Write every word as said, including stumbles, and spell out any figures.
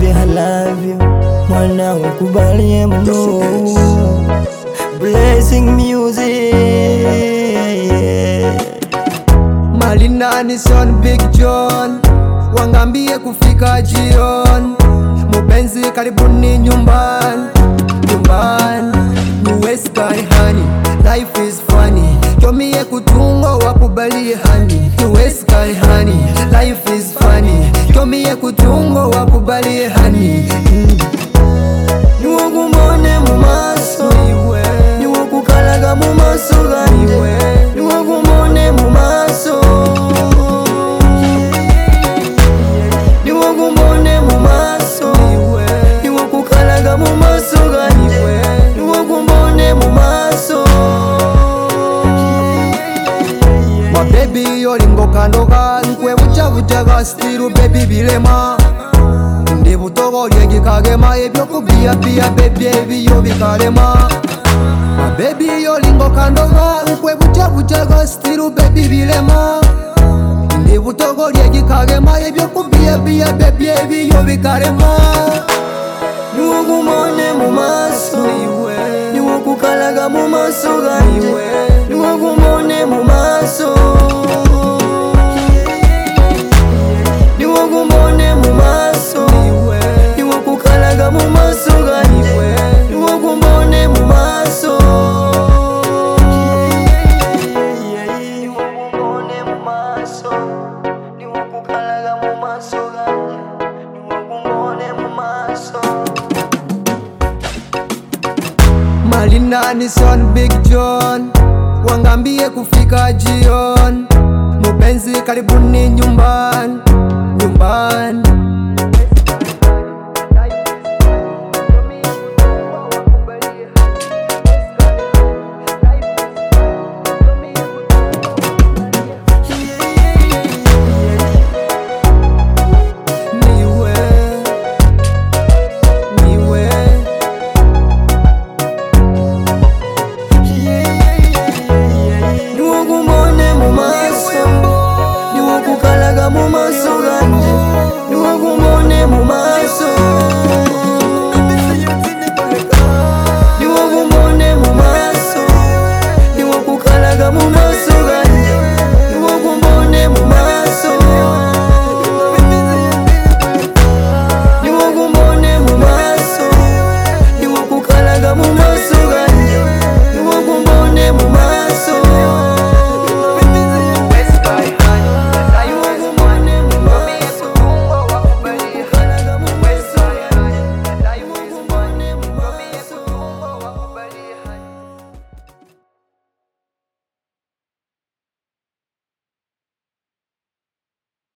baby I love you. Mwana ukubalie mno. Blessing music. Malinani son Big John, wangambie kufika jion. Mupenzi karibuni nyumbani, nyumbani. New Sky honey, life is funny. Jomie kutungo wakubalie honey. New Sky honey, life is funny. Jomie kutungo wakubalie honey. mm. Niwagumone mumaso iwe, niwakukalaga mumaso ganje. Niwagumone mumaso, niwagumone mumaso iwe, niwakukalaga mumaso ganje. Niwagumone mumaso. My baby yolingo kandoka, nkwe bucha bucha ga stiru baby bilema. Ndi butogo lyegi kagema, ebyo kubiya biya baby ebiyo bikalema. My baby yolingo kandoka, nkwe bucha bucha ga stiru baby bilema. Ndi butogo lyegi kagema, ebyo kubiya biya baby ebiyo bikalema. Niwagumone mumaso iwe, niwakukalaga mumaso ganje. Niwagumone mumaso, niwagumone mumaso iwe, niwakukalaga mumaso ganje. Niwagumone mumaso, niwagumone mumaso, niwakukalaga mumaso ganje. Niwagumone mumaso. Malinani son Big John, wangambie kufika jion. Mupenzi karibuni nyumbani, nyumbani.